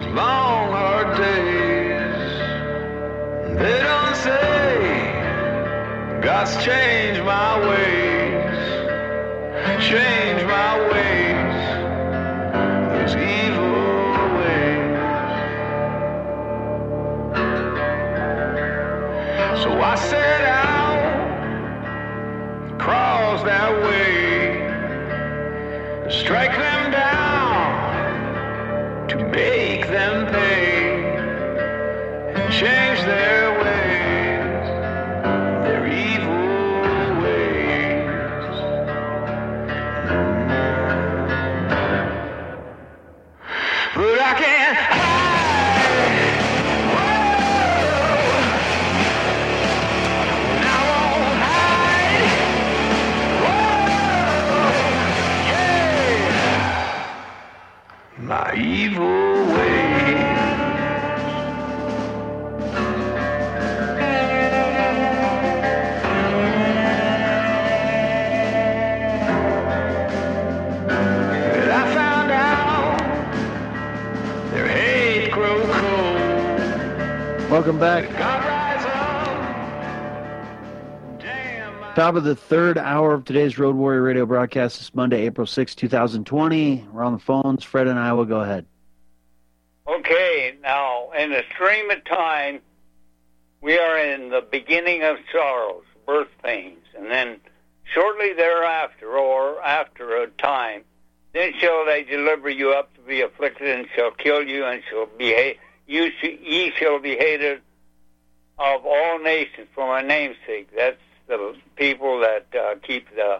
long hard days. They don't say God's changed my ways, changed my ways, those evil ways. So I set out, cross that way, strike them down, to make them pay, and change their ways, their evil ways. But I can't hide. Whoa. And I won't hide. Whoa. Yeah. My evil ways. And I found out their hate grow cold. Welcome back. God rise up. Damn. Top of the third hour of today's Road Warrior Radio broadcast. This Monday, April 6, 2020. We're on the phones. Fred and I will go ahead. Okay, now, in the stream of time, we are in the beginning of sorrows, birth pains, and then shortly thereafter, or after a time, then shall they deliver you up to be afflicted, and shall kill you, and shall be ye shall be hated of all nations for my name's sake. That's the people that keep the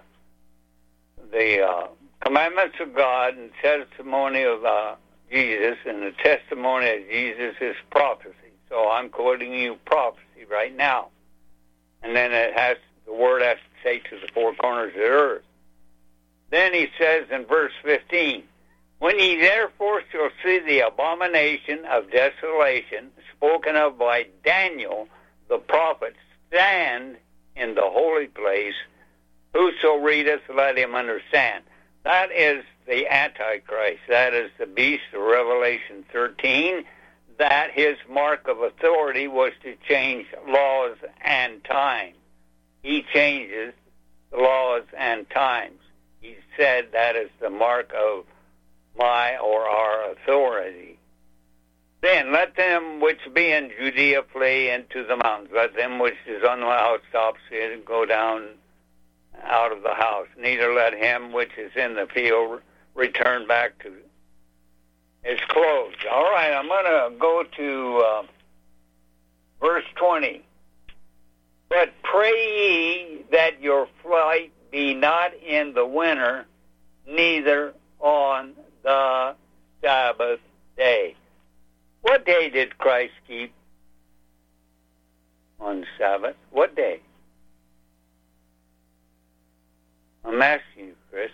commandments of God and testimony of Jesus, and the testimony of Jesus is prophecy. So I'm quoting you prophecy right now. And then the word has to say to the four corners of the earth. Then he says in verse 15, when ye therefore shall see the abomination of desolation spoken of by Daniel the prophet stand in the holy place, whoso readeth, let him understand. That is the Antichrist. That is the beast of Revelation 13, that his mark of authority was to change laws and time. He changes the laws and times. He said that is the mark of my or our authority. Then let them which be in Judea flee into the mountains. Let them which is on the housetops go down out of the house. Neither let him which is in the field return back to his clothes. All right, I'm going to go to verse 20. But pray ye that your flight be not in the winter, neither on the Sabbath day. What day did Christ keep on the Sabbath? What day? I'm asking you, Chris.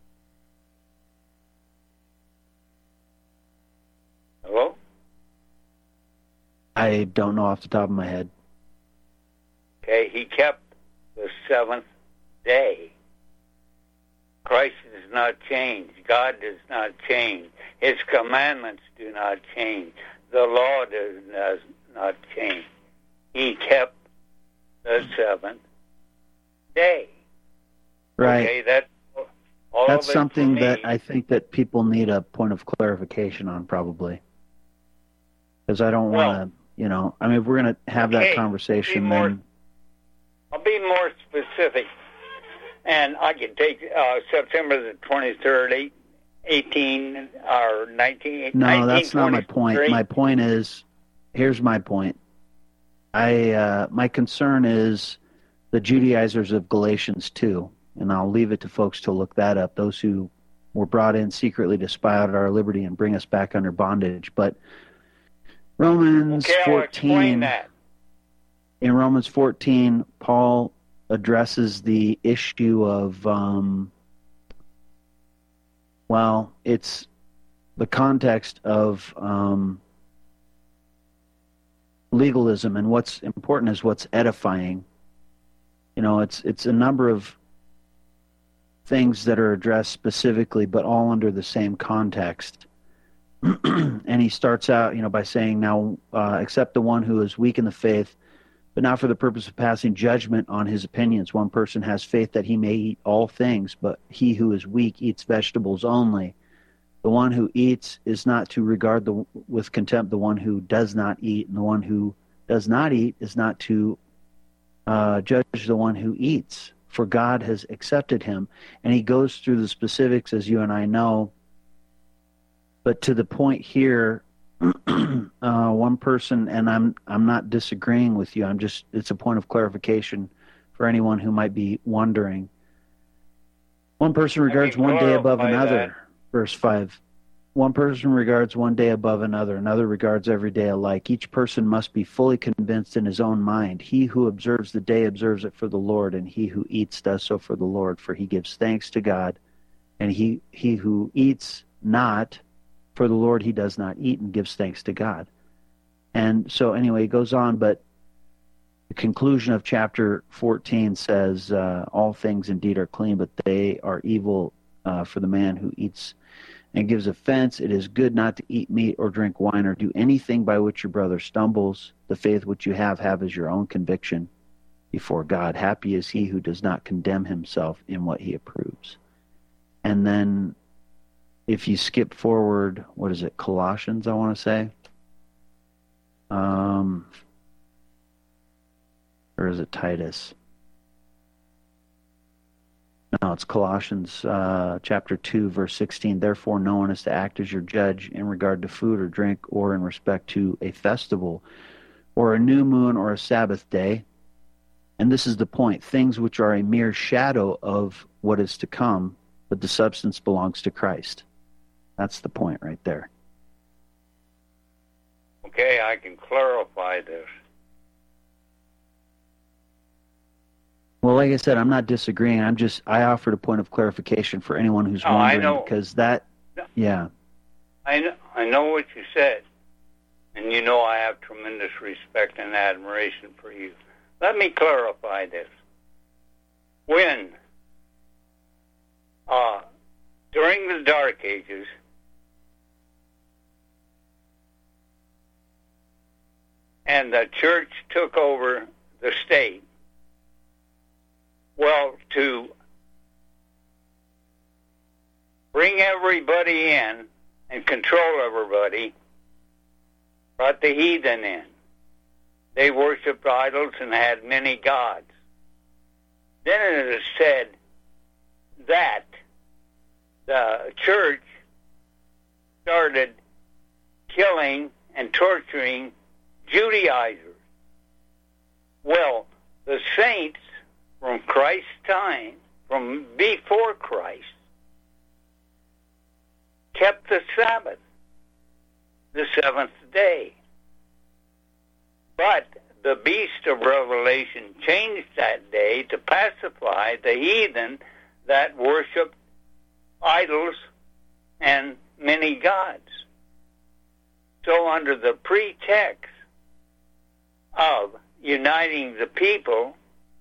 Hello? I don't know off the top of my head. Okay, he kept the seventh day. Christ does not change. God does not change. His commandments do not change. The law does not change. He kept the seventh day. Right. Okay, that's all That's of it something for me. that I think that people need a point of clarification on, probably. Because I don't want to, I mean, if we're going to have that Okay, conversation, be more- then... I'll be more specific. And I can take September the 23rd, 18 or 19. No, that's not my point. 1923. My point is, here's my point. My concern is the Judaizers of Galatians 2, and I'll leave it to folks to look that up, those who were brought in secretly to spy out our liberty and bring us back under bondage. But Romans Okay, I'll explain 14, that. in Romans 14, Paul addresses the issue of, it's the context of legalism, and what's important is what's edifying. It's a number of things that are addressed specifically, but all under the same context. and he starts out, by saying, now, except the one who is weak in the faith, but not for the purpose of passing judgment on his opinions. One person has faith that he may eat all things, but he who is weak eats vegetables only. The one who eats is not to regard with contempt the one who does not eat, and the one who does not eat is not to judge the one who eats, for God has accepted him. And he goes through the specifics, as you and I know. But to the point here, one person, and I'm not disagreeing with you. It's a point of clarification for anyone who might be wondering. One person regards one day above another. Verse 5. One person regards one day above another. Another regards every day alike. Each person must be fully convinced in his own mind. He who observes the day observes it for the Lord, and he who eats does so for the Lord, for he gives thanks to God. And he who eats not for the Lord, he does not eat and gives thanks to God. And so anyway, it goes on, but the conclusion of chapter 14 says, all things indeed are clean, but they are evil for the man who eats and gives offense. It is good not to eat meat or drink wine or do anything by which your brother stumbles. The faith which you have as your own conviction before God. Happy is he who does not condemn himself in what he approves. And then if you skip forward, what is it, Colossians, I want to say? Or is it Titus? No, it's Colossians chapter 2, verse 16. Therefore, no one is to act as your judge in regard to food or drink or in respect to a festival or a new moon or a Sabbath day. And this is the point. Things which are a mere shadow of what is to come, but the substance belongs to Christ. That's the point right there. Okay, I can clarify this. Well, like I said, I'm not disagreeing. I offered a point of clarification for anyone who's wondering. I know. Because that, yeah. I know what you said, and you know I have tremendous respect and admiration for you. Let me clarify this. When, during the Dark Ages, and the church took over the state, well, to bring everybody in and control everybody, brought the heathen in. They worshipped idols and had many gods. Then it is said that the church started killing and torturing Judaizers. Well, the saints from Christ's time, from before Christ, kept the Sabbath, the seventh day. But the beast of Revelation changed that day to pacify the heathen that worshiped idols and many gods. So under the pretext of uniting the people,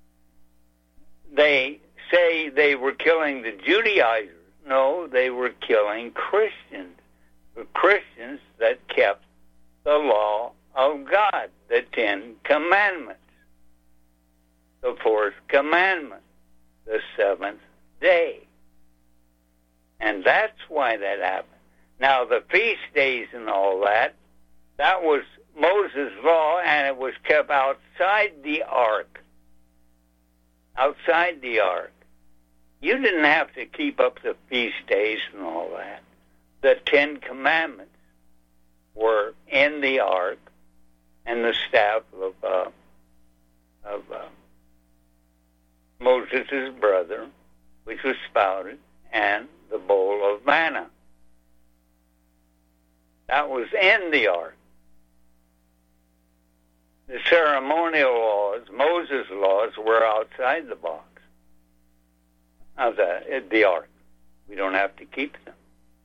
they say they were killing the Judaizers. No, they were killing Christians. The Christians that kept the law of God, the 10 Commandments, the fourth commandment, the seventh day. And that's why that happened. Now, the feast days and all that was Moses' law, and it was kept outside the ark. Outside the ark. You didn't have to keep up the feast days and all that. The 10 Commandments were in the ark, and the staff of Moses' brother, which was spouted, and the bowl of manna. That was in the ark. The ceremonial laws, Moses' laws, were outside the box of the ark. We don't have to keep them.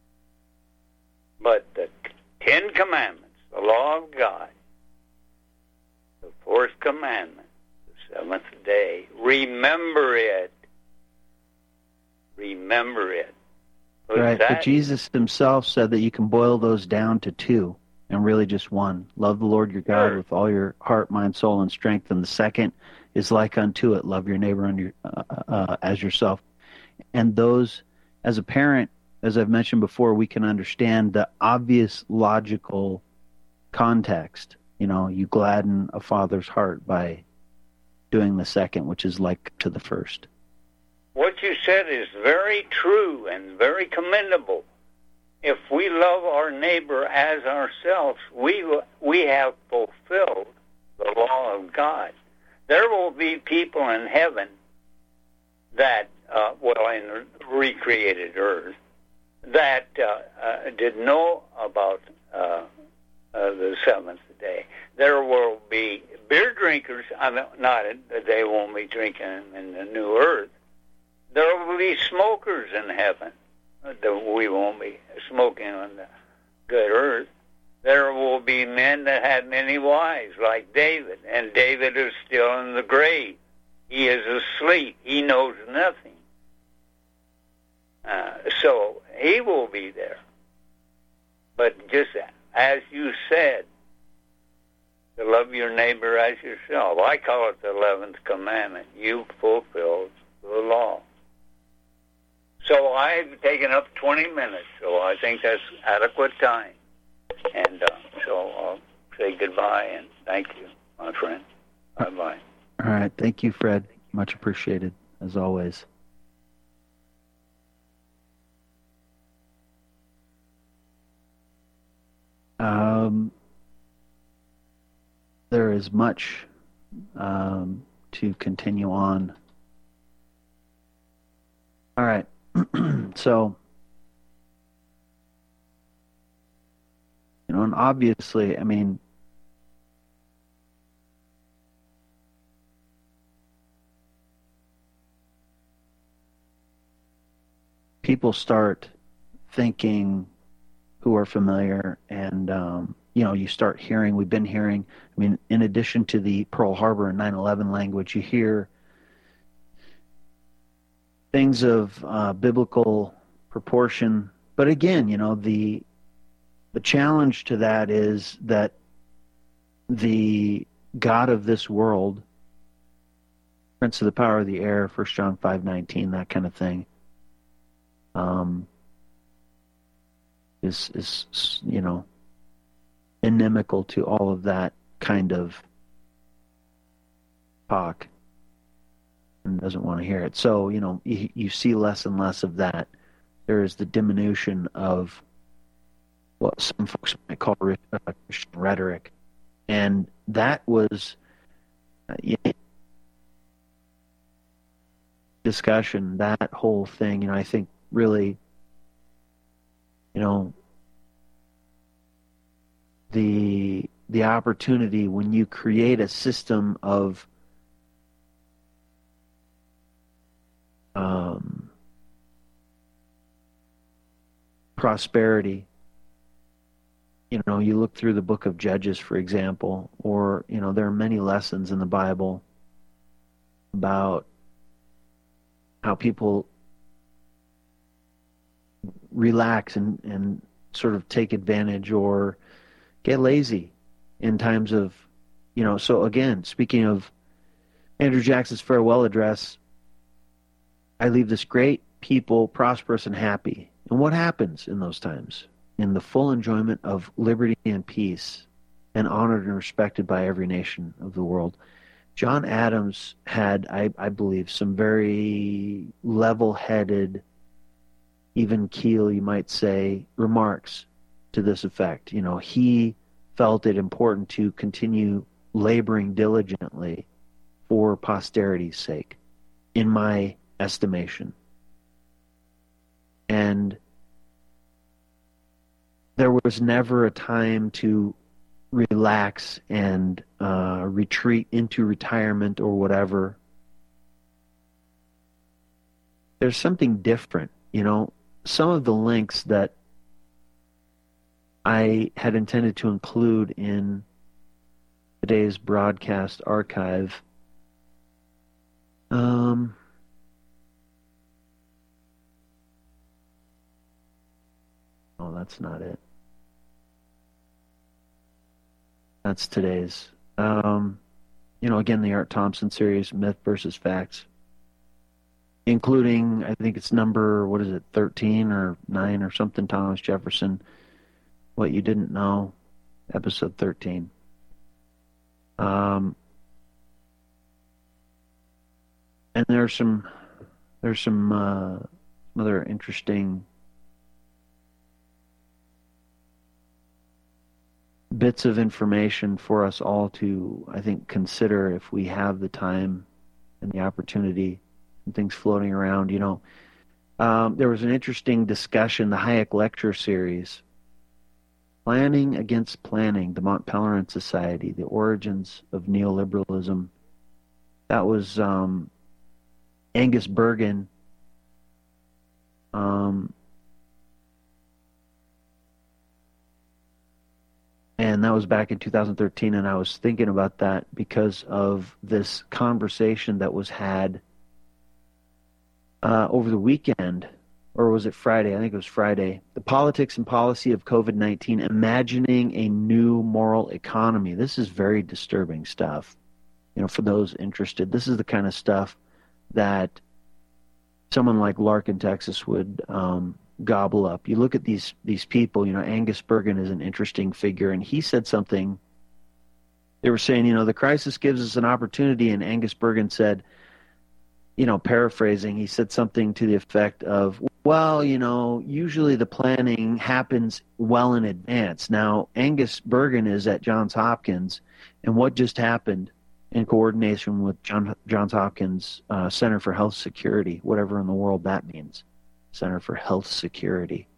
But the 10 Commandments, the law of God, the fourth commandment, the seventh day, remember it. Remember it. Right, but Jesus himself said that you can boil those down to two and really just one. Love the Lord your God with all your heart, mind, soul, and strength. And the second is like unto it, love your neighbor as yourself. And those, as a parent, as I've mentioned before, we can understand the obvious logical context. You know, you gladden a father's heart by doing the second, which is like to the first. What you said is very true and very commendable. If we love our neighbor as ourselves, we have fulfilled the law of God. There will be people in heaven that, in the recreated earth, that did know about the seventh day. There will be beer drinkers, not that they won't be drinking in the new earth. There will be smokers in heaven. We won't be smoking on the good earth. There will be men that had many wives, like David, and David is still in the grave. He is asleep. He knows nothing. So he will be there. But just as you said, to love your neighbor as yourself. I call it the 11th commandment. You fulfilled the law. So I've taken up 20 minutes, so I think that's adequate time. And so I'll say goodbye and thank you, my friend. Bye-bye. All right. Thank you, Fred. Much appreciated, as always. There is much to continue on. All right. So, and obviously, I mean, people start thinking who are familiar, and, you start hearing, we've been hearing, I mean, in addition to the Pearl Harbor and 9/11 language, you hear things of biblical proportion. But again, the challenge to that is that the God of this world, Prince of the power of the air, 1 John 5:19, that kind of thing, is inimical to all of that kind of talk and doesn't want to hear it. So, you see less and less of that. There is the diminution of what some folks might call Christian rhetoric. And that was discussion, that whole thing, I think really, the opportunity when you create a system of prosperity. You look through the book of Judges, for example, or, there are many lessons in the Bible about how people relax and sort of take advantage or get lazy in times of, so again, speaking of Andrew Jackson's farewell address, I leave this great people, prosperous and happy. And what happens in those times? In the full enjoyment of liberty and peace, and honored and respected by every nation of the world. John Adams had, I believe, some very level-headed, even keel, you might say, remarks to this effect. He felt it important to continue laboring diligently for posterity's sake, in my estimation. And there was never a time to relax and retreat into retirement or whatever. There's something different, Some of the links that I had intended to include in today's broadcast archive, Oh, that's not it. That's today's. Again, the Art Thompson series, Myth versus Facts, including, I think it's number, 13 or 9 or something, Thomas Jefferson, What You Didn't Know, episode 13. And there's some other interesting bits of information for us all to, I think, consider if we have the time and the opportunity, and things floating around. There was an interesting discussion, the Hayek Lecture Series, Planning Against Planning, the Mont Pelerin Society, the Origins of Neoliberalism. That was Angus Bergen. And that was back in 2013, and I was thinking about that because of this conversation that was had over the weekend, or was it Friday? I think it was Friday. The Politics and Policy of COVID-19, Imagining a New Moral Economy. This is very disturbing stuff. For those interested, this is the kind of stuff that someone like Larkin, Texas would gobble up. You look at these people, Angus Bergen is an interesting figure, and he said something. They were saying, the crisis gives us an opportunity, and Angus Bergen said, paraphrasing, he said something to the effect of, well, usually the planning happens well in advance. Now, Angus Bergen is at Johns Hopkins, and what just happened in coordination with Johns Hopkins Center for Health Security, whatever in the world that means, Center for Health Security.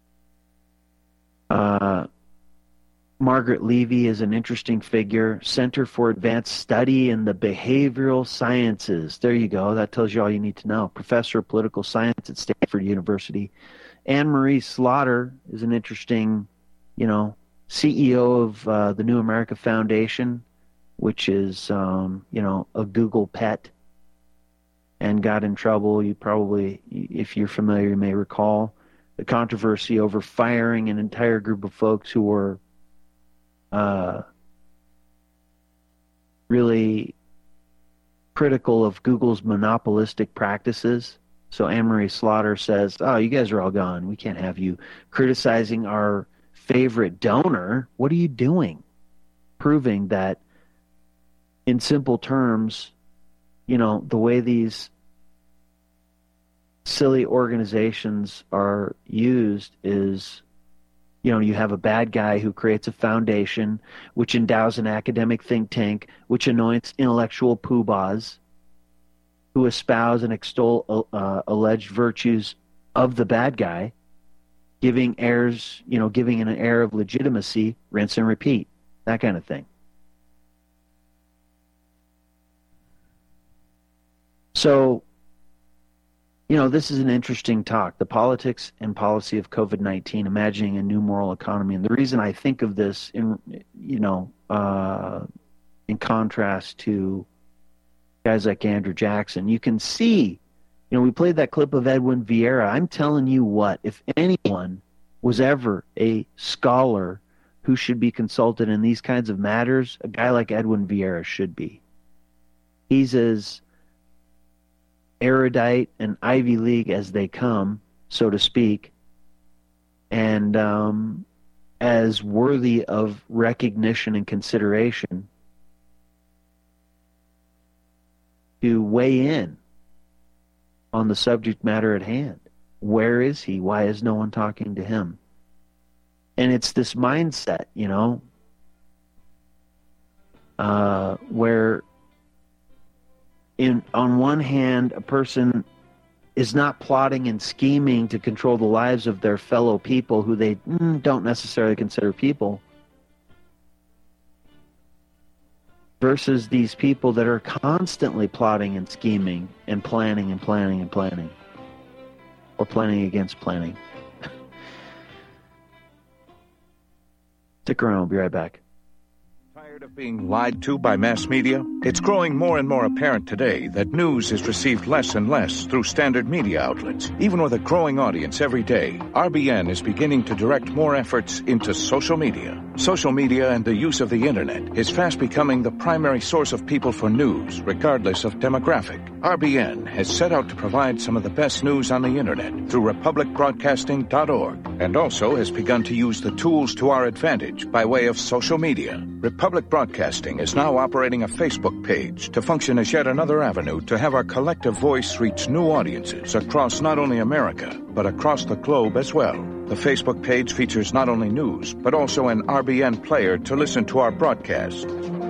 Margaret Levy is an interesting figure. Center for Advanced Study in the Behavioral Sciences. There you go. That tells you all you need to know. Professor of Political Science at Stanford University. Anne-Marie Slaughter is an interesting, CEO of the New America Foundation, which is, a Google pet, and got in trouble. You probably, if you're familiar, you may recall the controversy over firing an entire group of folks who were really critical of Google's monopolistic practices. So Anne-Marie Slaughter says, oh, you guys are all gone. We can't have you criticizing our favorite donor. What are you doing? Proving that, in simple terms, the way these silly organizations are used is, you have a bad guy who creates a foundation, which endows an academic think tank, which anoints intellectual poobahs who espouse and extol alleged virtues of the bad guy, giving an air of legitimacy, rinse and repeat, that kind of thing. So, this is an interesting talk, the politics and policy of COVID-19, imagining a new moral economy. And the reason I think of this in contrast to guys like Andrew Jackson, you can see, we played that clip of Edwin Vieira. I'm telling you what, if anyone was ever a scholar who should be consulted in these kinds of matters, a guy like Edwin Vieira should be. He's as erudite and Ivy League as they come, so to speak, and as worthy of recognition and consideration to weigh in on the subject matter at hand. Where is he? Why is no one talking to him? And it's this mindset, where on one hand, a person is not plotting and scheming to control the lives of their fellow people who they don't necessarily consider people, versus these people that are constantly plotting and scheming and planning and planning and planning, or planning against planning. Stick around, we'll be right back. Tired of being lied to by mass media? It's growing more and more apparent today that news is received less and less through standard media outlets. Even with a growing audience every day, RBN is beginning to direct more efforts into social media. Social media and the use of the internet is fast becoming the primary source of people for news, regardless of demographic. RBN has set out to provide some of the best news on the internet through republicbroadcasting.org, and also has begun to use the tools to our advantage by way of social media. Republic Broadcasting is now operating a Facebook page to function as yet another avenue to have our collective voice reach new audiences across not only America, but across the globe as well. The Facebook page features not only news, but also an RBN player to listen to our broadcast.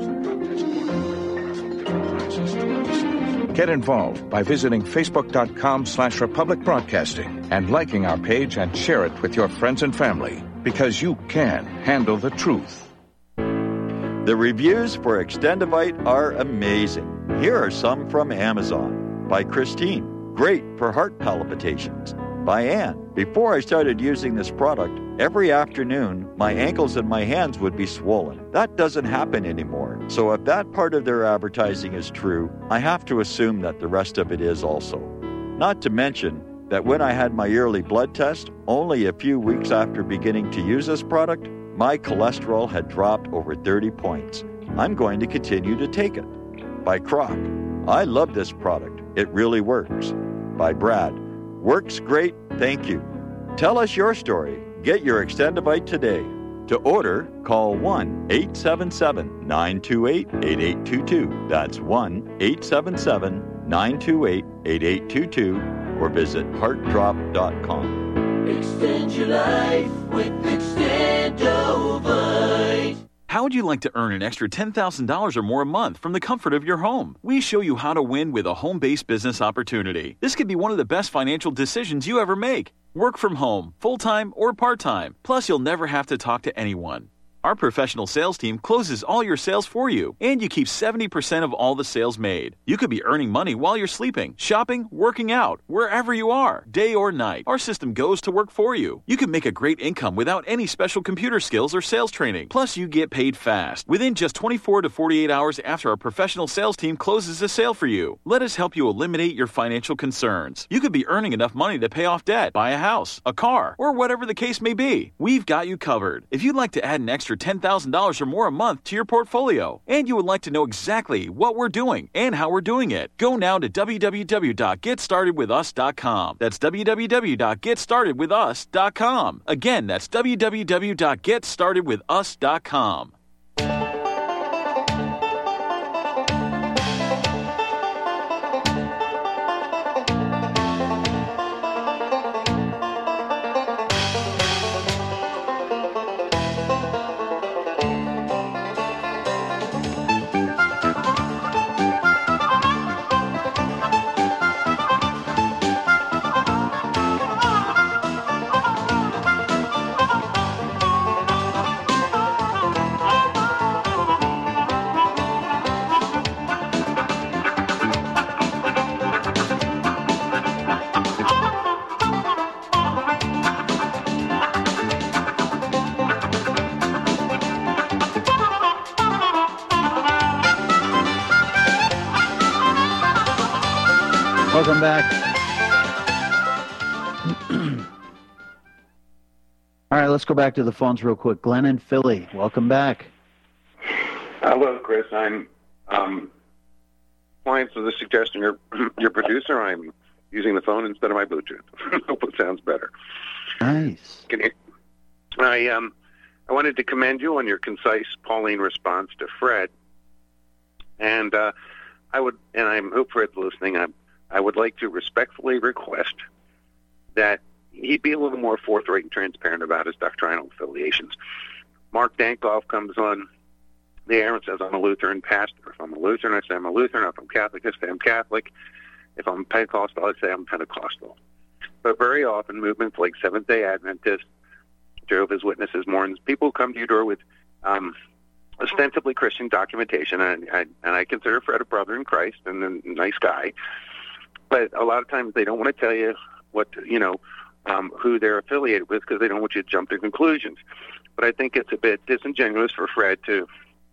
Get involved by visiting facebook.com/Republic Broadcasting and liking our page and share it with your friends and family, because you can handle the truth. The reviews for Extendivite are amazing. Here are some from Amazon. By Christine, great for heart palpitations. By Anne, before I started using this product, every afternoon my ankles and my hands would be swollen. That doesn't happen anymore. So if that part of their advertising is true, I have to assume that the rest of it is also. Not to mention that when I had my yearly blood test, only a few weeks after beginning to use this product, my cholesterol had dropped over 30 points. I'm going to continue to take it. By Croc, I love this product. It really works. By Brad, works great, thank you. Tell us your story. Get your Extendivite today. To order, call 1-877-928-8822. That's 1-877-928-8822 or visit heartdrop.com. Extend your life with Extendovite. How would you like to earn an extra $10,000 or more a month from the comfort of your home? We show you how to win with a home-based business opportunity. This could be one of the best financial decisions you ever make. Work from home, full-time or part-time. Plus, you'll never have to talk to anyone. Our professional sales team closes all your sales for you, and you keep 70% of all the sales made. You could be earning money while you're sleeping, shopping, working out, wherever you are, day or night. Our system goes to work for you. You can make a great income without any special computer skills or sales training. Plus, you get paid fast, within just 24 to 48 hours after our professional sales team closes a sale for you. Let us help you eliminate your financial concerns. You could be earning enough money to pay off debt, buy a house, a car, or whatever the case may be. We've got you covered. If you'd like to add an extra $10,000 or more a month to your portfolio, and you would like to know exactly what we're doing and how we're doing it, go now to www.getstartedwithus.com. That's www.getstartedwithus.com. Again, that's www.getstartedwithus.com. Welcome back. All right, let's go back to the phones real quick. Glenn in Philly, welcome back. Hello, Chris. I'm client of the suggestion. Your producer. I'm using the phone instead of my Bluetooth. Hope it sounds better. Nice. I wanted to commend you on your concise Pauline response to Fred, and I hope Fred's listening. I would like to respectfully request that he be a little more forthright and transparent about his doctrinal affiliations. Mark Dankoff comes on the air and says, I'm a Lutheran pastor. If I'm a Lutheran, I say I'm a Lutheran. If I'm Catholic, I say I'm Catholic. If I'm Pentecostal, I say I'm Pentecostal. But very often, movements like Seventh-day Adventists, Jehovah's Witnesses, Mormons, people come to your door with ostensibly Christian documentation, and I consider Fred a brother in Christ and a nice guy. But a lot of times they don't want to tell you who they're affiliated with, because they don't want you to jump to conclusions. But I think it's a bit disingenuous for Fred to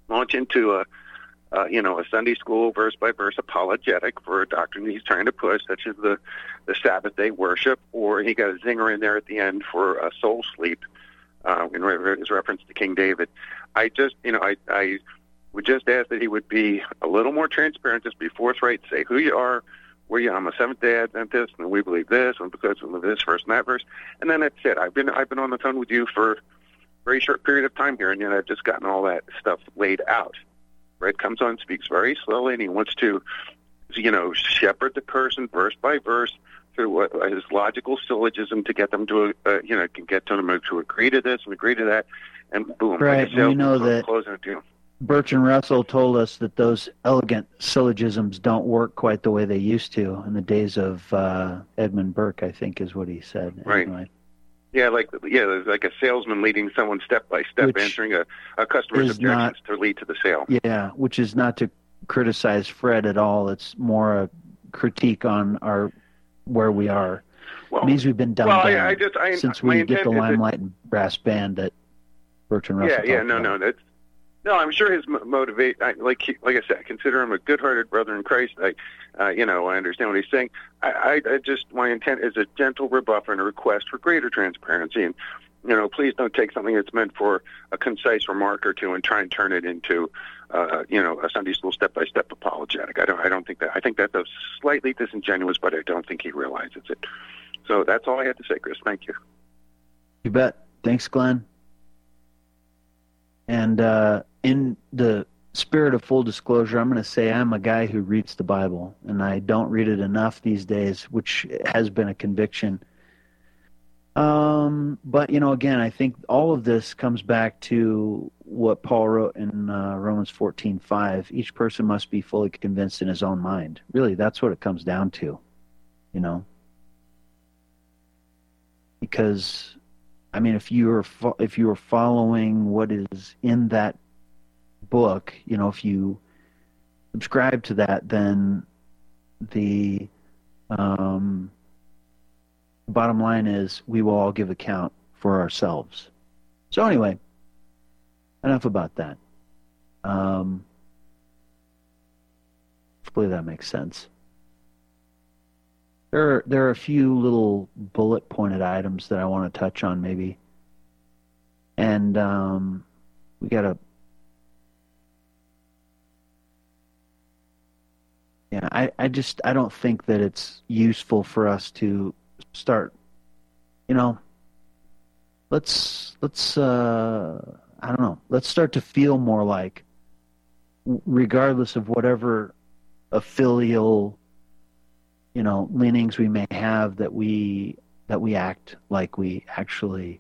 launch into a Sunday school verse-by-verse apologetic for a doctrine he's trying to push, such as the Sabbath day worship, or he got a zinger in there at the end for soul sleep in his reference to King David. I would just ask that he would be a little more transparent, just be forthright, say who you are, where you. I'm a Seventh-day Adventist, and we believe this, and because of this verse and that verse, and then that's it. I've been on the phone with you for a very short period of time here, and yet I've just gotten all that stuff laid out. Fred comes on, speaks very slowly, and he wants to, shepherd the person verse by verse through his logical syllogism to get them to, to agree to this and agree to that, and boom. Right, we know that closing a deal. Bertrand Russell told us that those elegant syllogisms don't work quite the way they used to in the days of Edmund Burke, I think is what he said. Right. Anyway. Yeah, like a salesman leading someone step by step, answering a customer's objections to lead to the sale. Yeah, which is not to criticize Fred at all. It's more a critique on where we are. Well, it means we've been dumbed down since we get the Limelight and Brass Band that Bertrand Russell No, I'm sure his motivate. Like I said, I consider him a good-hearted brother in Christ. I understand what he's saying. My intent is a gentle rebuff and a request for greater transparency. And please don't take something that's meant for a concise remark or two and try and turn it into, a Sunday school step-by-step apologetic. I don't think that. I think that's slightly disingenuous, but I don't think he realizes it. So that's all I had to say, Chris. Thank you. You bet. Thanks, Glenn. And in the spirit of full disclosure, I'm going to say I'm a guy who reads the Bible, and I don't read it enough these days, which has been a conviction. But, again, I think all of this comes back to what Paul wrote in Romans 14:5. Each person must be fully convinced in his own mind. Really, that's what it comes down to, Because, if you were following what is in that book, if you subscribe to that, then the bottom line is we will all give account for ourselves. So anyway, enough about that. Hopefully that makes sense. There are a few little bullet pointed items that I want to touch on maybe. And we got to... Yeah, I don't think that it's useful for us to start, let's start to feel more like, regardless of whatever filial, leanings we may have, that we act like we actually,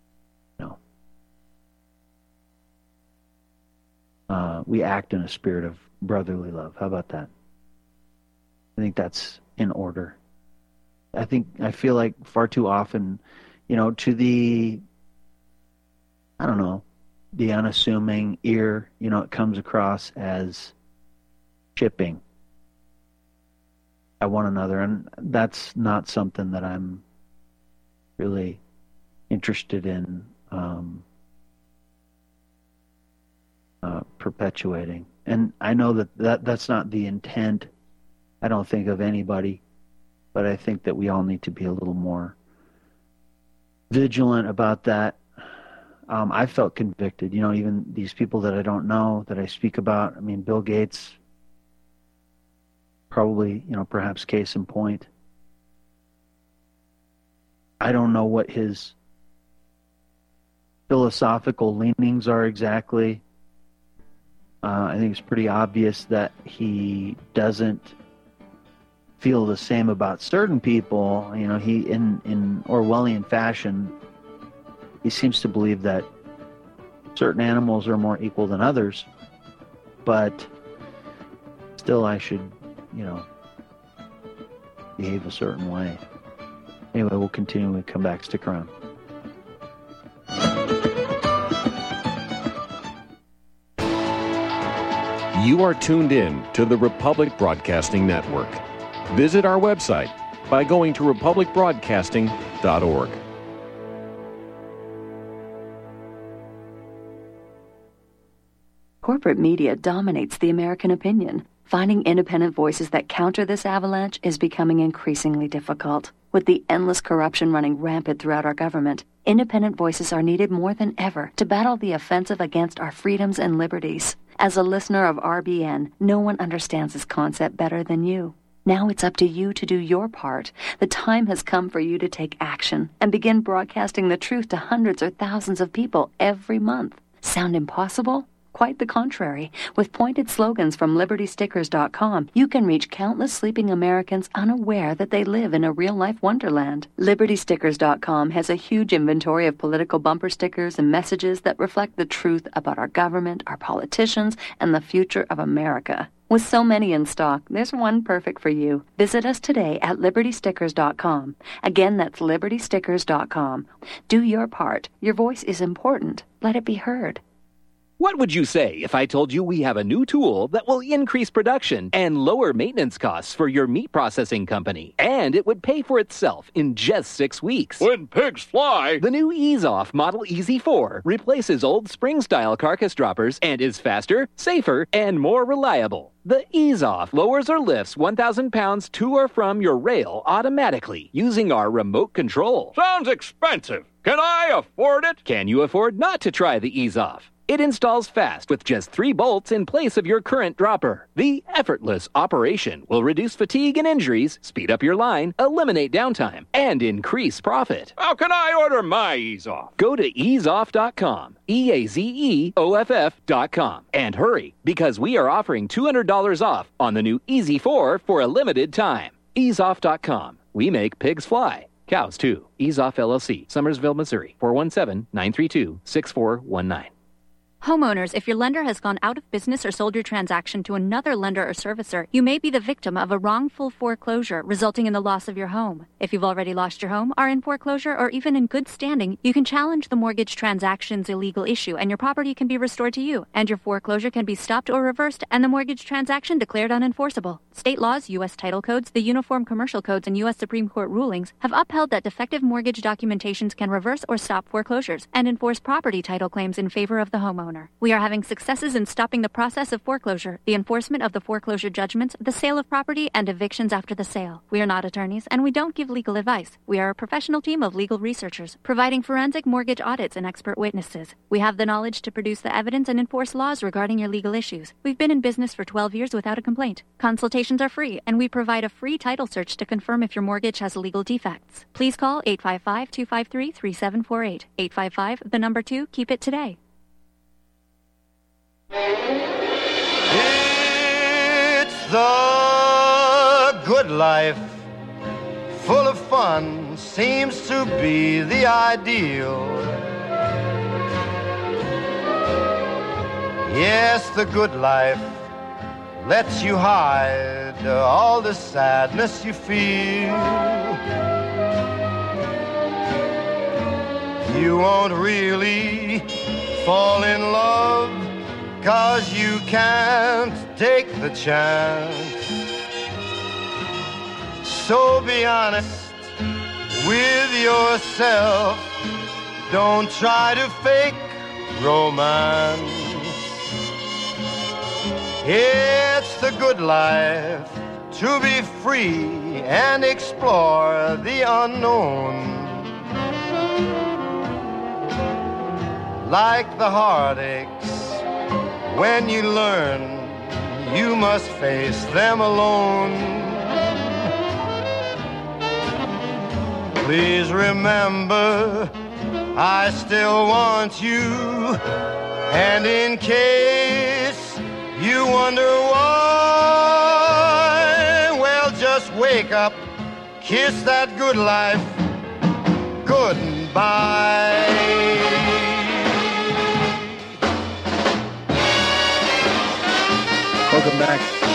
we act in a spirit of brotherly love. How about that? I think that's in order. I feel like far too often, to the unassuming ear, it comes across as chipping at one another, and that's not something that I'm really interested in perpetuating. And I know that's not the intent, I don't think, of anybody, but I think that we all need to be a little more vigilant about that. I felt convicted, even these people that I don't know, that I speak about. Bill Gates, probably, perhaps case in point. I don't know what his philosophical leanings are exactly. I think it's pretty obvious that he doesn't feel the same about certain people. He, in Orwellian fashion, he seems to believe that certain animals are more equal than others, but still I should, behave a certain way. Anyway, we'll continue when we come back. Stick around. You are tuned in to the Republic Broadcasting Network. Visit our website by going to republicbroadcasting.org. Corporate media dominates the American opinion. Finding independent voices that counter this avalanche is becoming increasingly difficult. With the endless corruption running rampant throughout our government, independent voices are needed more than ever to battle the offensive against our freedoms and liberties. As a listener of RBN, no one understands this concept better than you. Now it's up to you to do your part. The time has come for you to take action and begin broadcasting the truth to hundreds or thousands of people every month. Sound impossible? Quite the contrary. With pointed slogans from LibertyStickers.com, you can reach countless sleeping Americans unaware that they live in a real-life wonderland. LibertyStickers.com has a huge inventory of political bumper stickers and messages that reflect the truth about our government, our politicians, and the future of America. With so many in stock, there's one perfect for you. Visit us today at LibertyStickers.com. Again, that's LibertyStickers.com. Do your part. Your voice is important. Let it be heard. What would you say if I told you we have a new tool that will increase production and lower maintenance costs for your meat processing company? And it would pay for itself in just 6 weeks. When pigs fly! The new EaseOff Model Easy 4 replaces old spring-style carcass droppers and is faster, safer, and more reliable. The EaseOff lowers or lifts 1,000 pounds to or from your rail automatically using our remote control. Sounds expensive. Can I afford it? Can you afford not to try the EaseOff? It installs fast with just 3 bolts in place of your current dropper. The effortless operation will reduce fatigue and injuries, speed up your line, eliminate downtime, and increase profit. How can I order my EaseOff? Go to easeoff.com, EAZEOFF.com, and hurry, because we are offering $200 off on the new Easy 4 for a limited time. Easeoff.com. We make pigs fly. Cows, too. EaseOff LLC, Summersville, Missouri, 417-932-6419. Homeowners, if your lender has gone out of business or sold your transaction to another lender or servicer, you may be the victim of a wrongful foreclosure resulting in the loss of your home. If you've already lost your home, are in foreclosure, or even in good standing, you can challenge the mortgage transaction's illegal issue and your property can be restored to you, and your foreclosure can be stopped or reversed and the mortgage transaction declared unenforceable. State laws, U.S. title codes, the Uniform Commercial Codes, and U.S. Supreme Court rulings have upheld that defective mortgage documentations can reverse or stop foreclosures and enforce property title claims in favor of the homeowner. We are having successes in stopping the process of foreclosure, the enforcement of the foreclosure judgments, the sale of property, and evictions after the sale. We are not attorneys, and we don't give legal advice. We are a professional team of legal researchers, providing forensic mortgage audits and expert witnesses. We have the knowledge to produce the evidence and enforce laws regarding your legal issues. We've been in business for 12 years without a complaint. Consultations are free, and we provide a free title search to confirm if your mortgage has legal defects. Please call 855-253-3748. 855, the number 2, keep it today. It's the good life, full of fun, seems to be the ideal. Yes, the good life lets you hide all the sadness you feel. You won't really fall in love, 'cause you can't take the chance. So be honest with yourself. Don't try to fake romance. It's the good life to be free and explore the unknown. Like the heartaches, when you learn, you must face them alone. Please remember, I still want you. And in case you wonder why, well, just wake up, kiss that good life goodbye. Welcome back.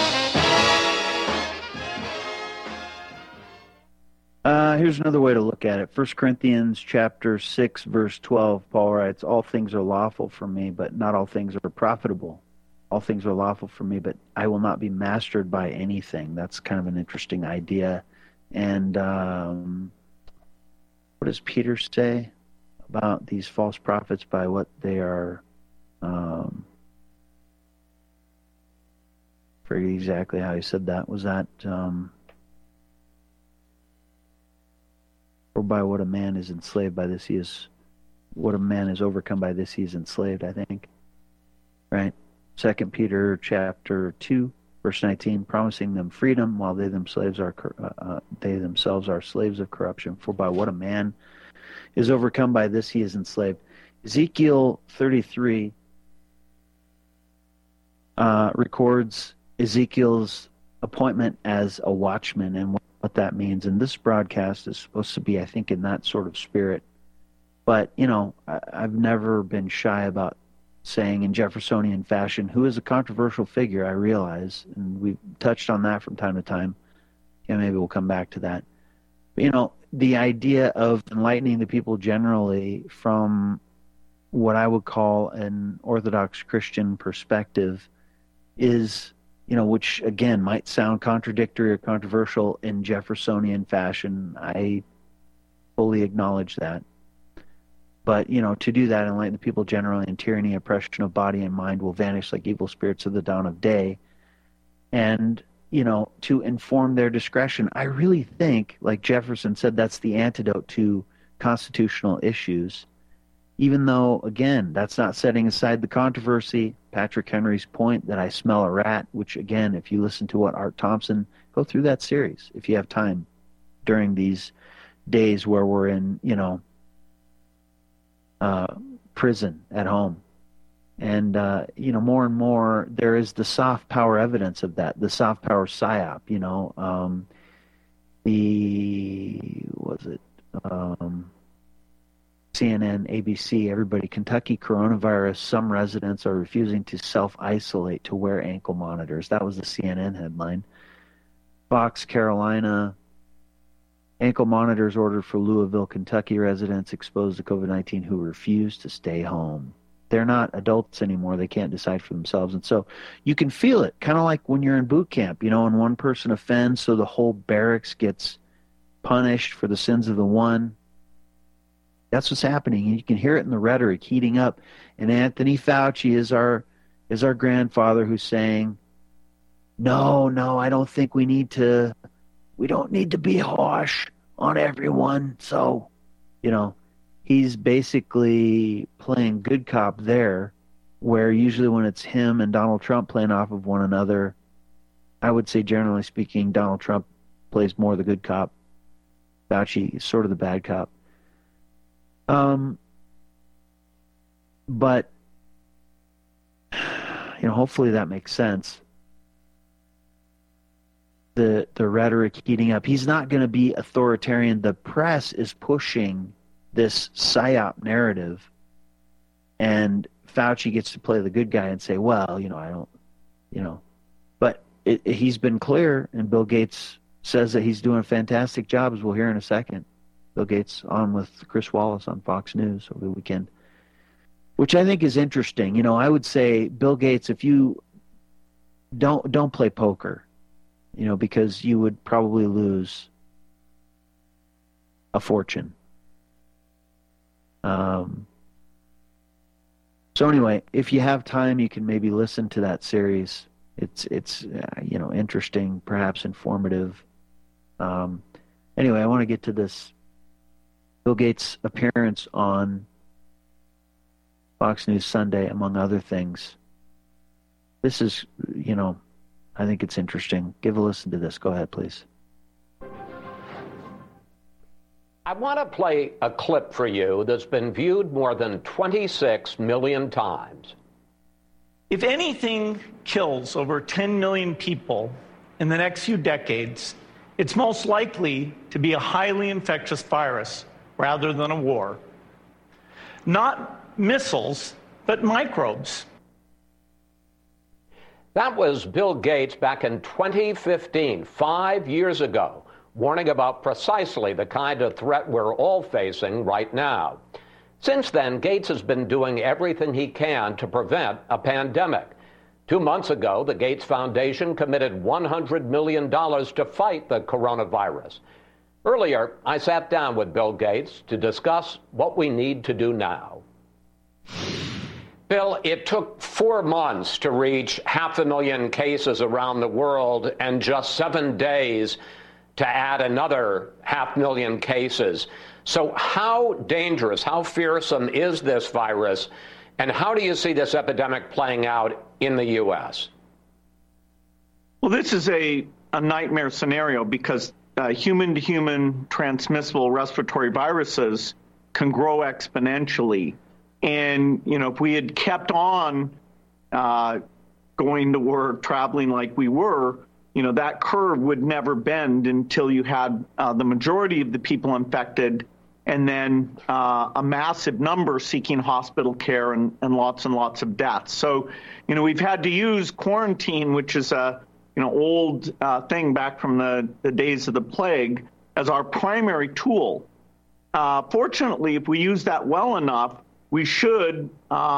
Here's another way to look at it. 1 Corinthians chapter 6, verse 12, Paul writes, all things are lawful for me, but not all things are profitable. All things are lawful for me, but I will not be mastered by anything. That's kind of an interesting idea. And what does Peter say about these false prophets? By what they are forget exactly how he said that. Was that, or by what a man is enslaved by this he is, what a man is overcome by this he is enslaved, I think. Right? 2 Peter chapter 2, verse 19, promising them freedom while they themselves are slaves of corruption. For by what a man is overcome by this he is enslaved. Ezekiel 33 records Ezekiel's appointment as a watchman and what that means. And this broadcast is supposed to be, I think, in that sort of spirit. But, you know, I've never been shy about saying in Jeffersonian fashion, who is a controversial figure, I realize, and we've touched on that from time to time. Yeah, maybe we'll come back to that. But, you know, the idea of enlightening the people generally from what I would call an Orthodox Christian perspective is, you know, which again might sound contradictory or controversial in Jeffersonian fashion. I fully acknowledge that. But, you know, to do that, enlighten the people generally, and tyranny, oppression of body and mind will vanish like evil spirits of the dawn of day. And, you know, to inform their discretion, I really think, like Jefferson said, that's the antidote to constitutional issues. Even though, again, that's not setting aside the controversy. Patrick Henry's point that I smell a rat, which, again, if you listen to what Art Thompson, go through that series if you have time during these days where we're in, you know, prison at home. And, you know, more and more there is the soft power evidence of that, the soft power psyop, you know, CNN, ABC, everybody, Kentucky coronavirus, some residents are refusing to self-isolate to wear ankle monitors. That was the CNN headline. Fox, Carolina, ankle monitors ordered for Louisville, Kentucky residents exposed to COVID-19 who refuse to stay home. They're not adults anymore. They can't decide for themselves. And so you can feel it, kind of like when you're in boot camp, you know, and one person offends, so the whole barracks gets punished for the sins of the one. That's what's happening. And you can hear it in the rhetoric heating up. And Anthony Fauci is our grandfather who's saying, no, I don't think we don't need to be harsh on everyone. So, you know, he's basically playing good cop there, where usually when it's him and Donald Trump playing off of one another, I would say generally speaking, Donald Trump plays more the good cop. Fauci is sort of the bad cop. But, you know, hopefully that makes sense. The rhetoric heating up. He's not going to be authoritarian. The press is pushing this psyop narrative, and Fauci gets to play the good guy and say, well, you know, I don't, you know. But he's been clear, and Bill Gates says that he's doing a fantastic job, as we'll hear in a second. Bill Gates on with Chris Wallace on Fox News over the weekend, which I think is interesting. You know, I would say, Bill Gates, if you don't play poker, you know, because you would probably lose a fortune. So anyway, if you have time, you can maybe listen to that series. It's you know, interesting, perhaps informative. Anyway, I want to get to this Bill Gates' appearance on Fox News Sunday, among other things. This is, you know, I think it's interesting. Give a listen to this. Go ahead, please. I want to play a clip for you that's been viewed more than 26 million times. If anything kills over 10 million people in the next few decades, it's most likely to be a highly infectious virus rather than a war. Not missiles, but microbes. That was Bill Gates back in 2015, 5 years ago, warning about precisely the kind of threat we're all facing right now. Since then, Gates has been doing everything he can to prevent a pandemic. 2 months ago, the Gates Foundation committed $100 million to fight the coronavirus. Earlier, I sat down with Bill Gates to discuss what we need to do now. Bill, it took 4 months to reach 500,000 cases around the world and just 7 days to add another 500,000 cases. So how dangerous, how fearsome is this virus, and how do you see this epidemic playing out in the U.S.? Well, this is a nightmare scenario because human-to-human transmissible respiratory viruses can grow exponentially. And, if we had kept on going to work, traveling like we were, that curve would never bend until you had the majority of the people infected and then a massive number seeking hospital care and lots of deaths. So, we've had to use quarantine, which is a old thing back from the days of the plague, as our primary tool. Fortunately, if we use that well enough, we should,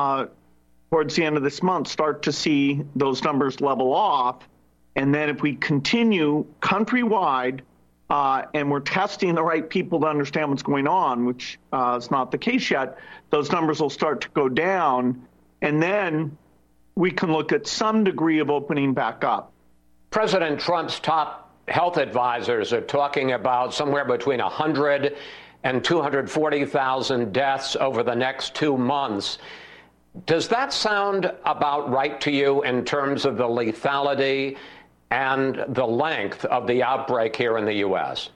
towards the end of this month, start to see those numbers level off. And then if we continue countrywide and we're testing the right people to understand what's going on, which is not the case yet, those numbers will start to go down. And then we can look at some degree of opening back up. President Trump's top health advisors are talking about somewhere between 100 and 240,000 deaths over the next 2 months. Does that sound about right to you in terms of the lethality and the length of the outbreak here in the U.S.?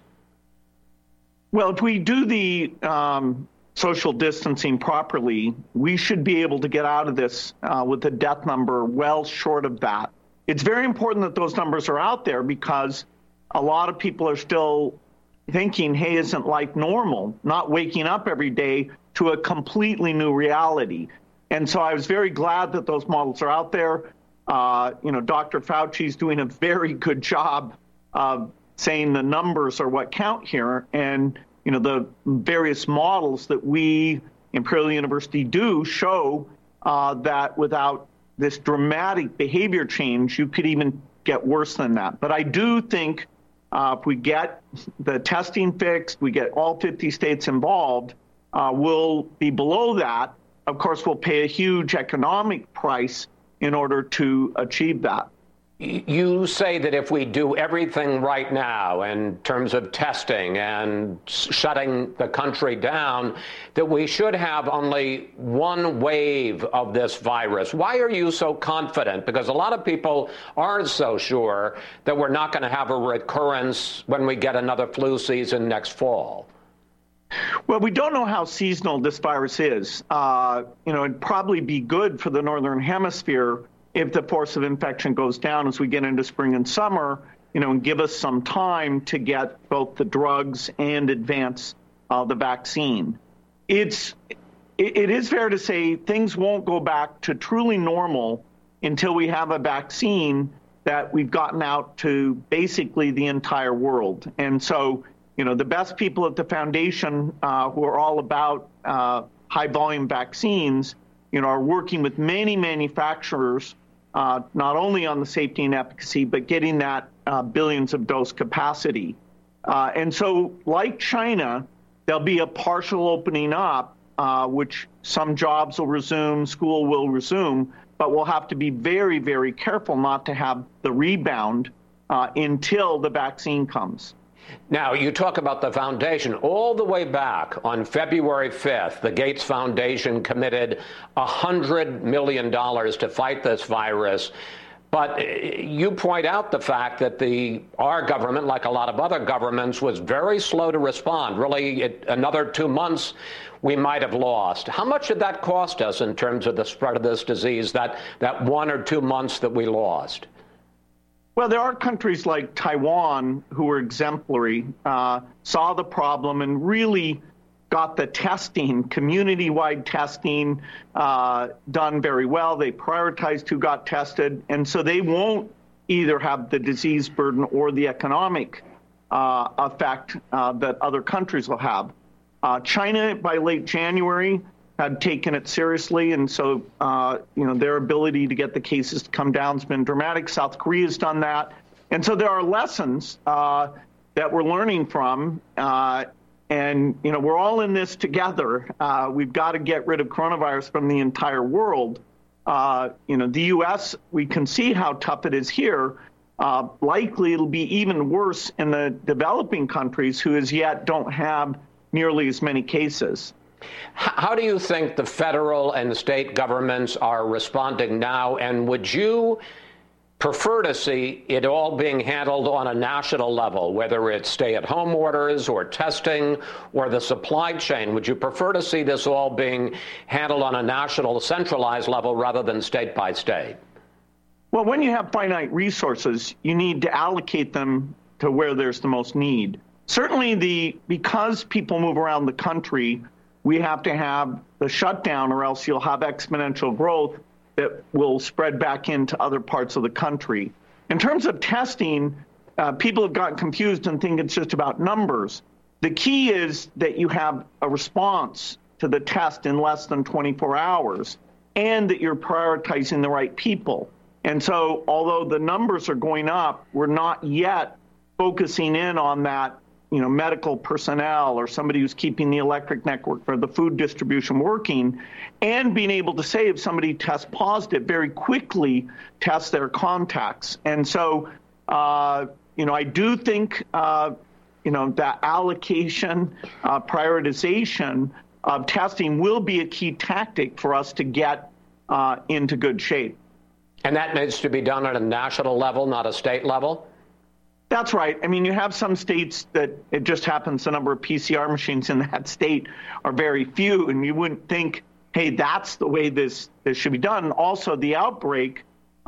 Well, if we do the social distancing properly, we should be able to get out of this with a death number well short of that. It's very important that those numbers are out there because a lot of people are still thinking, hey, isn't life normal? Not waking up every day to a completely new reality. And so I was very glad that those models are out there. Dr. Fauci's doing a very good job of saying the numbers are what count here. And, the various models that we, Imperial University, do show that without this dramatic behavior change, you could even get worse than that. But I do think if we get the testing fixed, we get all 50 states involved, we'll be below that. Of course, we'll pay a huge economic price in order to achieve that. You say that if we do everything right now in terms of testing and shutting the country down, that we should have only one wave of this virus. Why are you so confident? Because a lot of people aren't so sure that we're not going to have a recurrence when we get another flu season next fall. Well, we don't know how seasonal this virus is. It'd probably be good for the Northern Hemisphere if the force of infection goes down as we get into spring and summer, and give us some time to get both the drugs and advance the vaccine. It is fair to say things won't go back to truly normal until we have a vaccine that we've gotten out to basically the entire world. And so, the best people at the foundation who are all about high volume vaccines, are working with many manufacturers not only on the safety and efficacy, but getting that billions of dose capacity. And so, like China, there'll be a partial opening up, which some jobs will resume, school will resume, but we'll have to be very, very careful not to have the rebound until the vaccine comes. Now, you talk about the foundation. All the way back on February 5th, the Gates Foundation committed $100 million to fight this virus. But you point out the fact that our government, like a lot of other governments, was very slow to respond. Really, another 2 months we might have lost. How much did that cost us in terms of the spread of this disease, that 1 or 2 months that we lost? Well, there are countries like Taiwan who were exemplary, saw the problem and really got the testing, community-wide testing, done very well. They prioritized who got tested, and so they won't either have the disease burden or the economic effect that other countries will have. China, by late January, had taken it seriously, and so their ability to get the cases to come down has been dramatic. South Korea's done that, and so there are lessons that we're learning from, And, we're all in this together. We've got to get rid of coronavirus from the entire world. The U.S., we can see how tough it is here. Likely it'll be even worse in the developing countries who as yet don't have nearly as many cases. How do you think the federal and state governments are responding now? And would you prefer to see it all being handled on a national level, whether it's stay-at-home orders or testing or the supply chain? Would you prefer to see this all being handled on a national, centralized level rather than state by state? Well, when you have finite resources, you need to allocate them to where there's the most need. Certainly, because people move around the country, we have to have the shutdown, or else you'll have exponential growth that will spread back into other parts of the country. In terms of testing, people have gotten confused and think it's just about numbers. The key is that you have a response to the test in less than 24 hours and that you're prioritizing the right people. And so although the numbers are going up, we're not yet focusing in on that, medical personnel or somebody who's keeping the electric network for the food distribution working, and being able to say if somebody tests positive, very quickly test their contacts. And so, I do think, that allocation, prioritization of testing will be a key tactic for us to get into good shape. And that needs to be done at a national level, not a state level? That's right. I mean, you have some states that it just happens the number of PCR machines in that state are very few, and you wouldn't think, hey, that's the way this should be done. Also, the outbreak,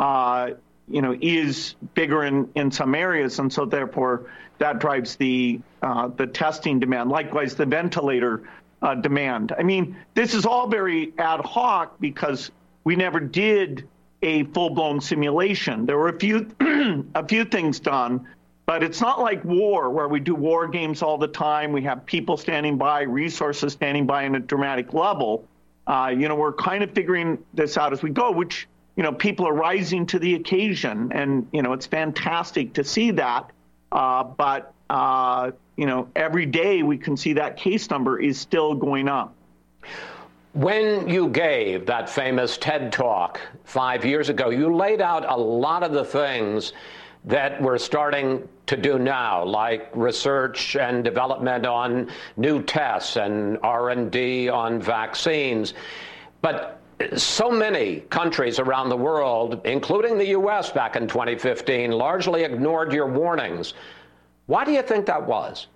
is bigger in some areas, and so therefore that drives the testing demand. Likewise, the ventilator demand. I mean, this is all very ad hoc because we never did a full-blown simulation. There were a few things done. But it's not like war, where we do war games all the time. We have people standing by, resources standing by in a dramatic level. We're kind of figuring this out as we go, which, people are rising to the occasion. And, it's fantastic to see that. But every day we can see that case number is still going up. When you gave that famous TED Talk 5 years ago, you laid out a lot of the things that we're starting to do now, like research and development on new tests and R&D on vaccines. But so many countries around the world, including the U.S. back in 2015, largely ignored your warnings. Why do you think that was?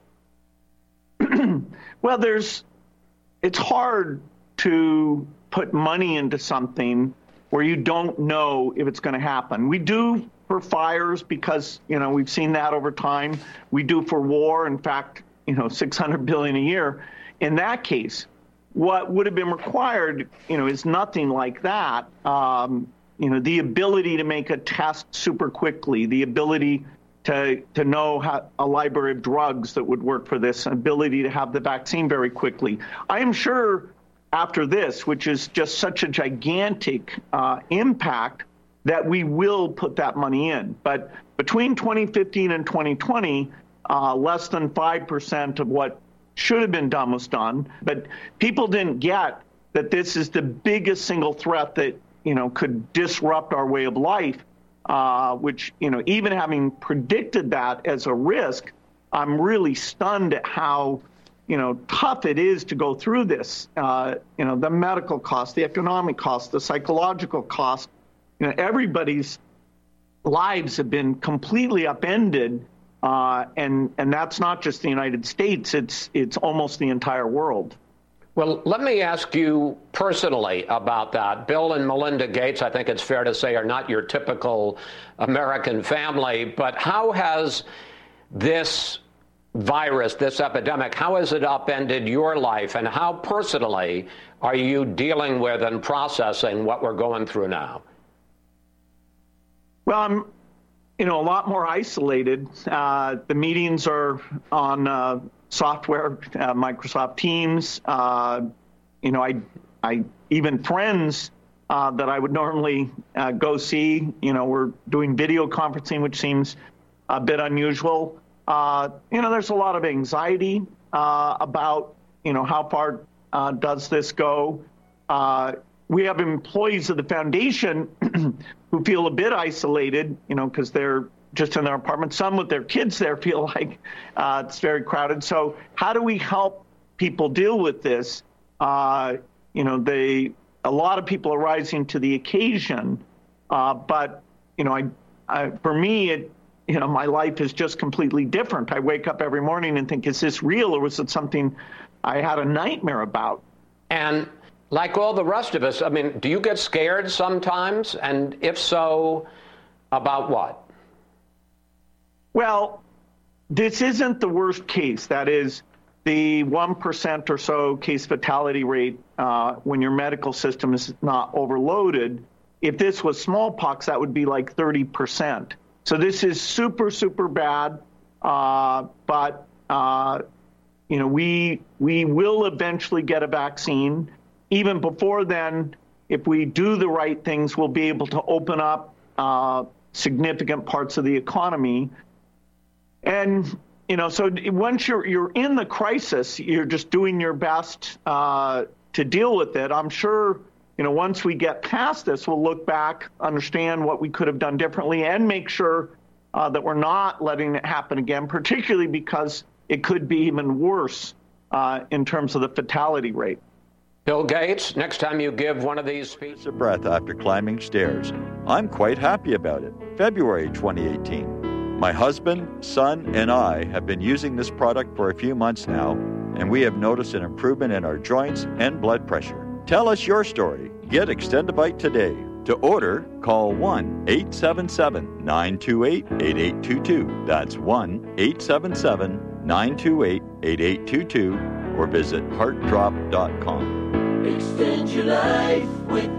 Well, it's hard to put money into something where you don't know if it's going to happen. We do for fires because, we've seen that over time. We do for war. In fact, $600 billion a year. In that case, what would have been required, is nothing like that. The ability to make a test super quickly, the ability to know how a library of drugs that would work for this, ability to have the vaccine very quickly. I am sure after this, which is just such a gigantic impact, that we will put that money in. But between 2015 and 2020, less than 5% of what should have been done was done. But people didn't get that this is the biggest single threat that, could disrupt our way of life, which, even having predicted that as a risk, I'm really stunned at how, tough it is to go through this. The medical cost, the economic cost, the psychological cost. Everybody's lives have been completely upended, and that's not just the United States. It's almost the entire world. Well, let me ask you personally about that. Bill and Melinda Gates, I think it's fair to say, are not your typical American family, but how has this virus, this epidemic, how has it upended your life, and how personally are you dealing with and processing what we're going through now? Well, I'm, a lot more isolated. The meetings are on software, Microsoft Teams. I even friends that I would normally go see, we're doing video conferencing, which seems a bit unusual. There's a lot of anxiety. about, how far does this go. We have employees of the foundation who feel a bit isolated, because they're just in their apartment. Some with their kids there feel like it's very crowded. So how do we help people deal with this? A lot of people are rising to the occasion, but for me, my life is just completely different. I wake up every morning and think, is this real, or was it something I had a nightmare about? And like all the rest of us, do you get scared sometimes? And if so, about what? Well, this isn't the worst case. That is the 1% or so case fatality rate when your medical system is not overloaded. If this was smallpox, that would be like 30%. So this is super, super bad. But we will eventually get a vaccine. Even before then, if we do the right things, we'll be able to open up significant parts of the economy. And, so once you're in the crisis, you're just doing your best to deal with it. I'm sure, once we get past this, we'll look back, understand what we could have done differently, and make sure that we're not letting it happen again, particularly because it could be even worse in terms of the fatality rate. Bill Gates, next time you give one of these speeches, a breath after climbing stairs. I'm quite happy about it. February 2018. My husband, son, and I have been using this product for a few months now, and we have noticed an improvement in our joints and blood pressure. Tell us your story. Get Extendivite today. To order, call 1-877-928-8822. That's 1-877-928-8822, or visit heartdrop.com. Extend your life with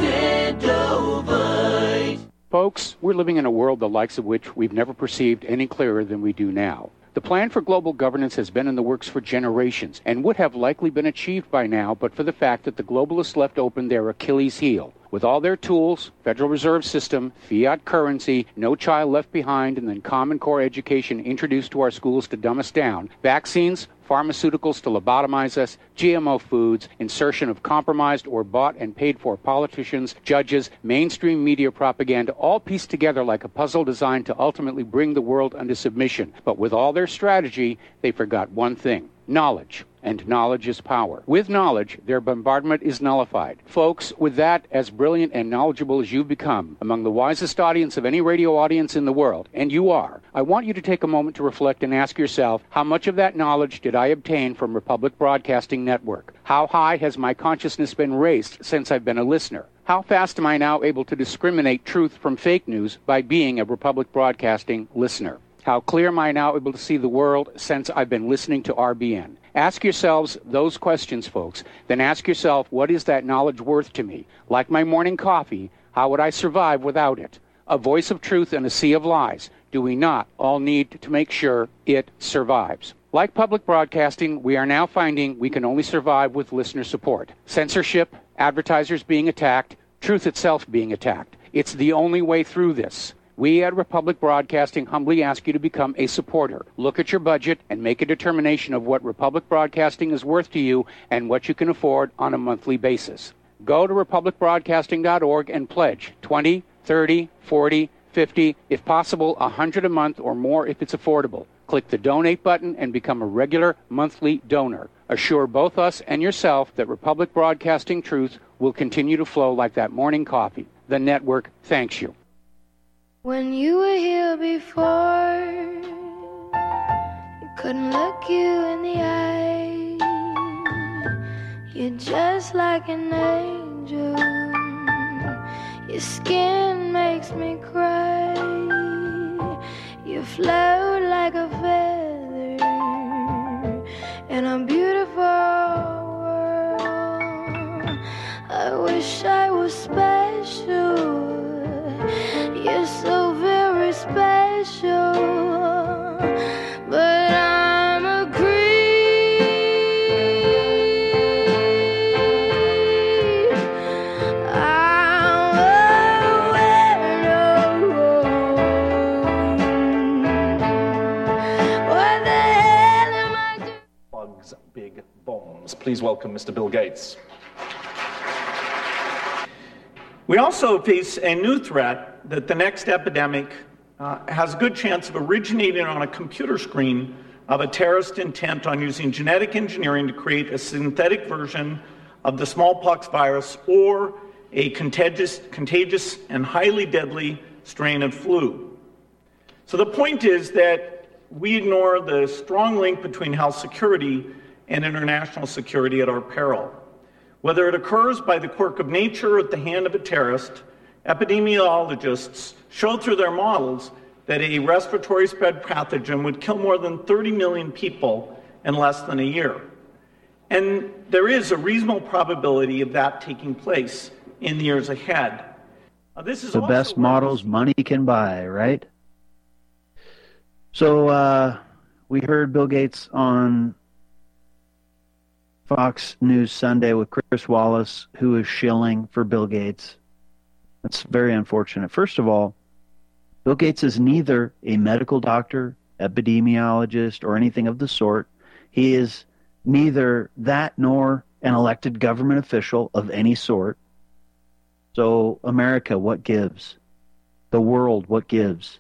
Extendivite. Folks, we're living in a world the likes of which we've never perceived any clearer than we do now. The plan for global governance has been in the works for generations and would have likely been achieved by now but for the fact that the globalists left open their Achilles heel. With all their tools, Federal Reserve System, fiat currency, no child left behind, and then Common Core education introduced to our schools to dumb us down, vaccines, pharmaceuticals to lobotomize us, GMO foods, insertion of compromised or bought and paid for politicians, judges, mainstream media propaganda, all pieced together like a puzzle designed to ultimately bring the world under submission. But with all their strategy, they forgot one thing: knowledge. And knowledge is power. With knowledge, their bombardment is nullified. Folks, with that, as brilliant and knowledgeable as you've become, among the wisest audience of any radio audience in the world, and you are, I want you to take a moment to reflect and ask yourself, how much of that knowledge did I obtain from Republic Broadcasting Network? How high has my consciousness been raised since I've been a listener? How fast am I now able to discriminate truth from fake news by being a Republic Broadcasting listener? How clear am I now able to see the world since I've been listening to RBN? Ask yourselves those questions, folks. Then ask yourself, what is that knowledge worth to me? Like my morning coffee, how would I survive without it? A voice of truth in a sea of lies. Do we not all need to make sure it survives? Like public broadcasting, we are now finding we can only survive with listener support. Censorship, advertisers being attacked, truth itself being attacked. It's the only way through this. We at Republic Broadcasting humbly ask you to become a supporter. Look at your budget and make a determination of what Republic Broadcasting is worth to you and what you can afford on a monthly basis. Go to republicbroadcasting.org and pledge $20, $30, $40, $50, if possible, $100 a month or more if it's affordable. Click the donate button and become a regular monthly donor. Assure both us and yourself that Republic Broadcasting truth will continue to flow like that morning coffee. The network thanks you. When you were here before, you couldn't look you in the eye. You're just like an angel. Your skin makes me cry. You float like a feather in a beautiful world. I wish I was special. You're so very special, but I'm a creep. I'm a weirdo. What the hell am I doing? Please welcome Mr. Bill Gates. We also face a new threat that the next epidemic has a good chance of originating on a computer screen of a terrorist intent on using genetic engineering to create a synthetic version of the smallpox virus or a contagious and highly deadly strain of flu. So the point is that we ignore the strong link between health security and international security at our peril. Whether it occurs by the quirk of nature or at the hand of a terrorist, epidemiologists show through their models that a respiratory spread pathogen would kill more than 30 million people in less than a year. And there is a reasonable probability of that taking place in the years ahead. This is the best models money can buy, right? So we heard Bill Gates on Fox News Sunday with Chris Wallace, who is shilling for Bill Gates. That's very unfortunate. First of all, Bill Gates is neither a medical doctor, epidemiologist, or anything of the sort. He is neither that nor an elected government official of any sort. So, America, what gives? The world, what gives?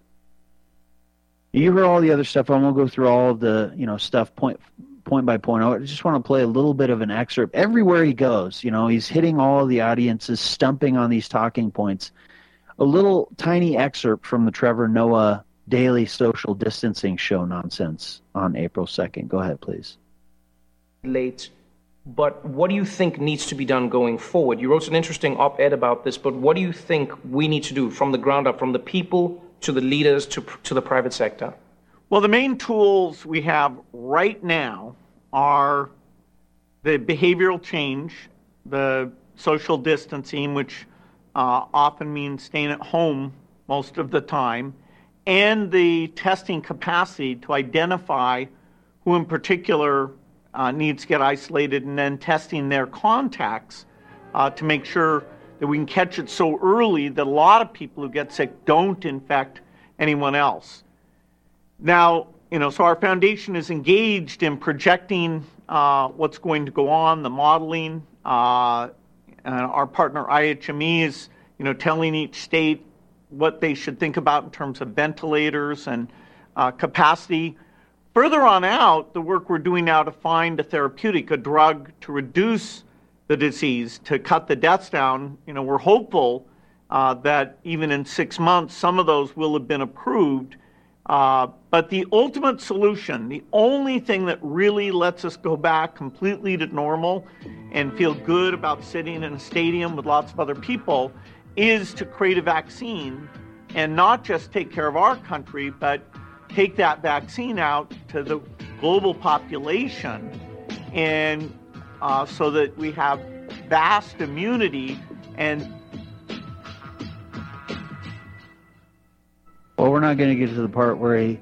You heard all the other stuff. I won't go through all of the, stuff point by point. I just want to play a little bit of an excerpt. Everywhere he goes, he's hitting all of the audiences, stumping on these talking points. A little tiny excerpt from the Trevor Noah daily social distancing show nonsense on April 2nd. Go ahead, please. Late, but what do you think needs to be done going forward? You wrote an interesting op-ed about this, but what do you think we need to do from the ground up, from the people to the leaders to the private sector? Well, the main tools we have right now are the behavioral change, the social distancing, which often means staying at home most of the time, and the testing capacity to identify who in particular needs to get isolated, and then testing their contacts to make sure that we can catch it so early that a lot of people who get sick don't infect anyone else. Now, so our foundation is engaged in projecting what's going to go on, the modeling. Our partner IHME is, telling each state what they should think about in terms of ventilators and capacity. Further on out, the work we're doing now to find a therapeutic, a drug to reduce the disease, to cut the deaths down, we're hopeful that even in 6 months, some of those will have been approved. But the ultimate solution, the only thing that really lets us go back completely to normal and feel good about sitting in a stadium with lots of other people, is to create a vaccine and not just take care of our country, but take that vaccine out to the global population, and so that we have vast immunity. And well, we're not going to get to the part where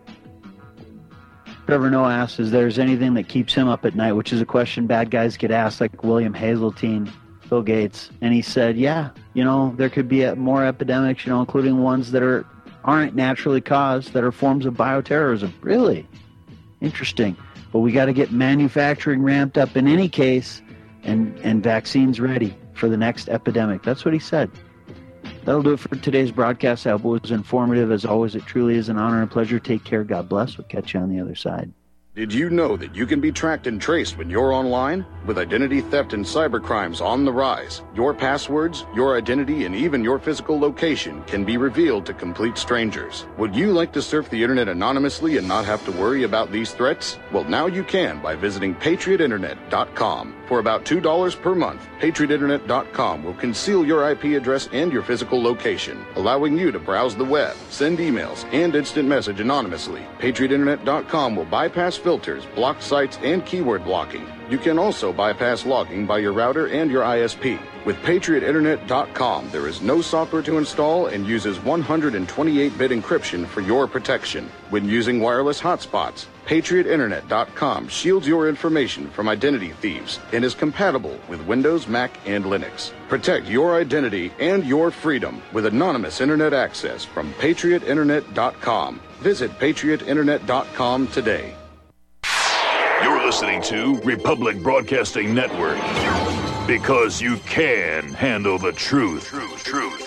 Trevor Noah asks, is there's anything that keeps him up at night, which is a question bad guys get asked, like William Hazeltine, Bill Gates. And he said, yeah, there could be more epidemics, including ones that aren't naturally caused, that are forms of bioterrorism. Really? Interesting. But we got to get manufacturing ramped up in any case, and vaccines ready for the next epidemic. That's what he said. That'll do it for today's broadcast. I hope it was informative. As always, it truly is an honor and pleasure. Take care. God bless. We'll catch you on the other side. Did you know that you can be tracked and traced when you're online? With identity theft and cybercrimes on the rise, your passwords, your identity, and even your physical location can be revealed to complete strangers. Would you like to surf the internet anonymously and not have to worry about these threats? Well, now you can by visiting PatriotInternet.com. For about $2 per month, PatriotInternet.com will conceal your IP address and your physical location, allowing you to browse the web, send emails, and instant message anonymously. PatriotInternet.com will bypass filters, block sites, and keyword blocking. You can also bypass logging by your router and your ISP. With PatriotInternet.com, there is no software to install and uses 128-bit encryption for your protection. When using wireless hotspots, PatriotInternet.com shields your information from identity thieves and is compatible with Windows, Mac, and Linux. Protect your identity and your freedom with anonymous internet access from PatriotInternet.com. Visit PatriotInternet.com today. You're You're listening to Republic Broadcasting Network. Because you can handle the truth. Truth.